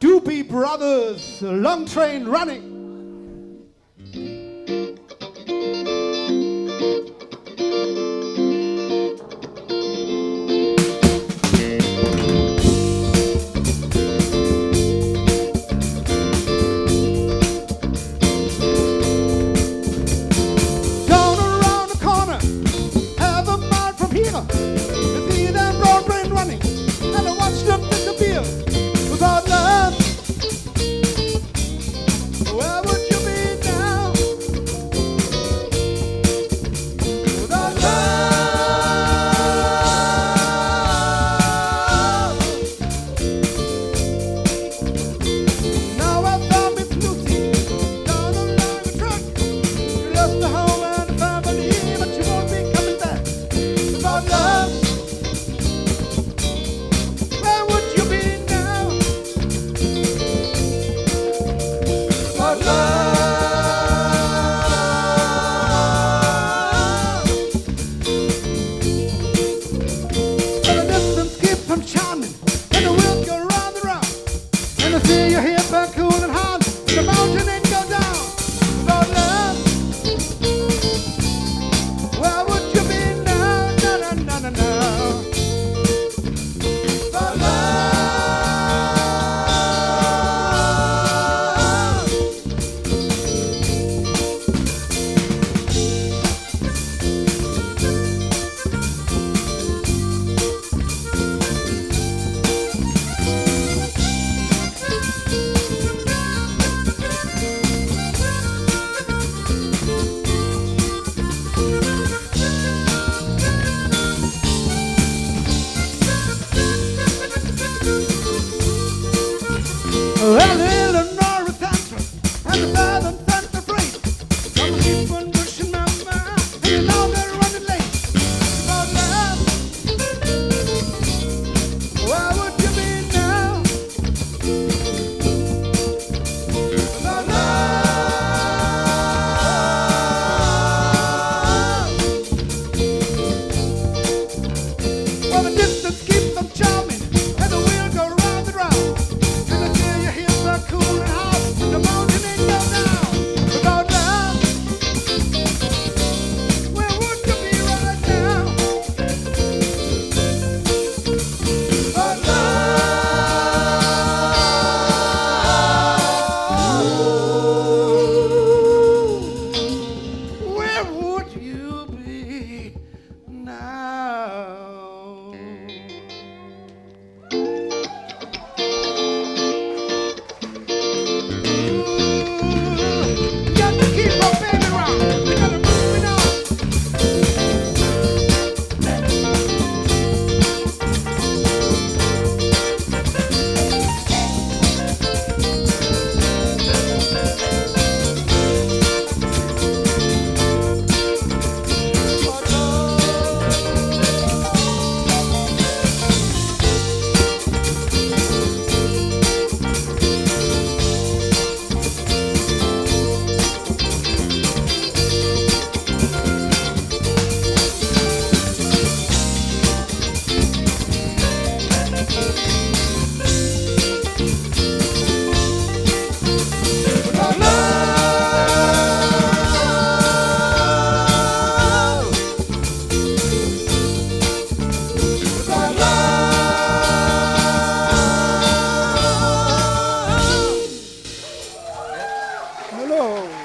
Doobie Brothers, Long Train Running. Without love, where would you be now? Without love, now I found Miss Lucy down along the truck. You left the home and the family, but you won't be coming back. Without love. Well, Illinois Tantra and the Southern Santa Freight. Some keep on pushing my mind, and you know they're running late. About love, where would you be now? About love, well, the distance keeps them charming, and the wheel go round and round. Cool and hot, the mountain ain't go down. Without love, where would you be right now? Without love, where would you be now? Hello.